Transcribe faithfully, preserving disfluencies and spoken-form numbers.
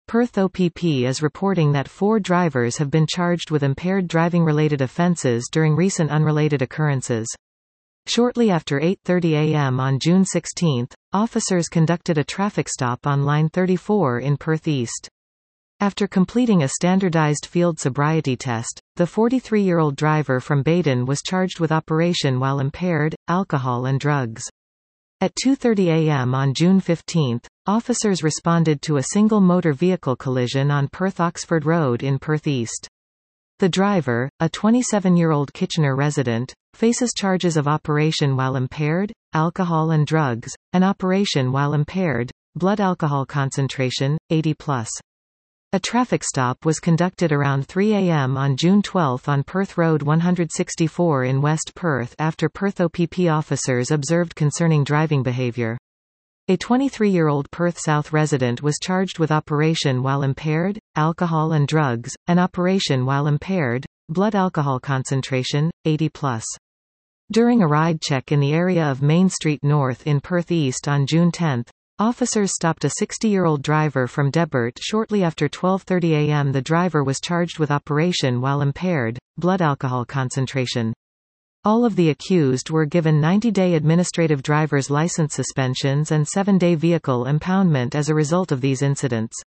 Perth O P P is reporting that four drivers have been charged with impaired driving-related offences during recent unrelated occurrences. Shortly after eight thirty a m on June sixteenth, officers conducted a traffic stop on Line thirty-four in Perth East. After completing a standardised field sobriety test, the forty-three-year-old driver from Baden was charged with operation while impaired, alcohol and drugs. At two thirty a m on June fifteenth, officers responded to a single motor vehicle collision on Perth Oxford Road in Perth East. The driver, a twenty-seven-year-old Kitchener resident, faces charges of operation while impaired, alcohol and drugs, and operation while impaired, blood alcohol concentration, eighty plus. A traffic stop was conducted around three a m on June twelfth on Perth Road one sixty-four in West Perth after Perth O P P officers observed concerning driving behaviour. A twenty-three-year-old Perth South resident was charged with operation while impaired, alcohol and drugs, and operation while impaired, blood alcohol concentration, eighty plus. During a ride check in the area of Main Street North in Perth East on June tenth, officers stopped a sixty-year-old driver from Debert shortly after twelve thirty a m The driver was charged with operation while impaired, blood alcohol concentration. All of the accused were given ninety-day administrative driver's license suspensions and seven-day vehicle impoundment as a result of these incidents.